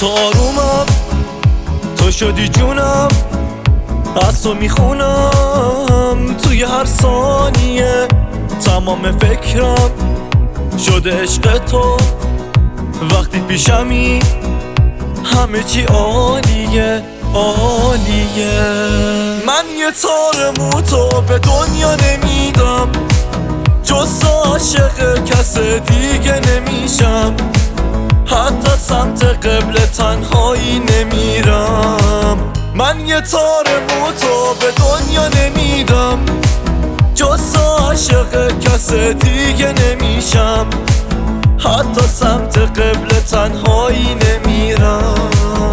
تو آرومم، تو شدی جونم، از تو میخونم توی هر ثانیه. تمام فکرم شده عشق تو، وقتی پیشمی همه چی عالیه عالیه. من یه تار موتو به دنیا نمیدم، جز عاشق کس دیگه نمیشم. حتی سمت قبل تنهایی نمیرم. من یه تار موتو به دنیا نمیدم، جز عاشق کس دیگه نمیشم. حتی سمت قبل تنهایی نمیرم.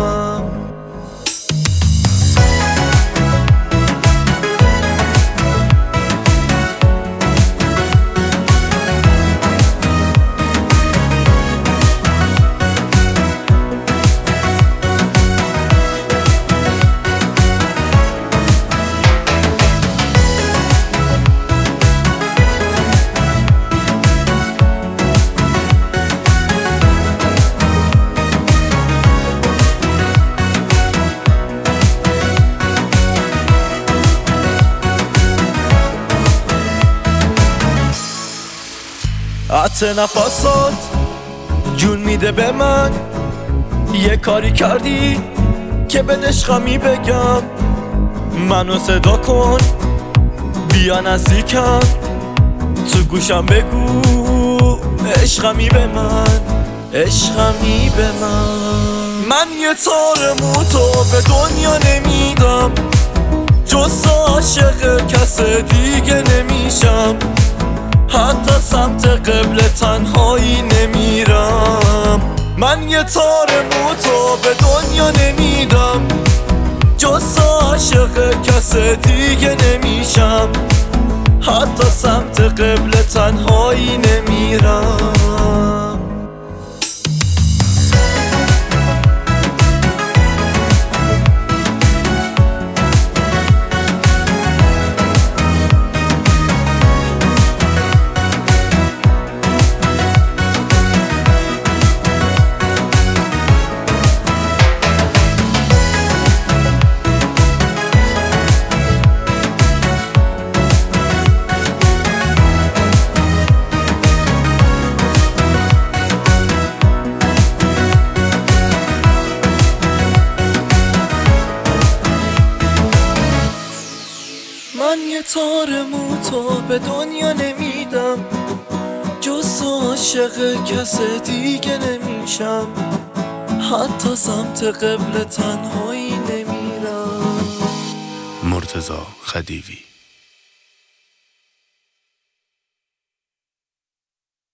عطر نفسات جون میده به من، یه کاری کردی که به عشقمی بگم. منو صدا کن، بیا نزدیکم، تو گوشم بگو عشقمی به من، عشقمی به من. من یه تار موتو به دنیا نمیدم، جز عاشق کس دیگه نمیشم. حتی سمت قبل تنهایی نمیرم. من یه تار موتو به دنیا نمیدم، جز عاشق کس دیگه نمیشم. حتی سمت قبل تنهایی نمیرم. من یه تار موتو به دنیا نمیدم، جز عاشق کس دیگه نمیشم. حتی سمت قبل تنهایی نمیرم. مرتضی خدیوی.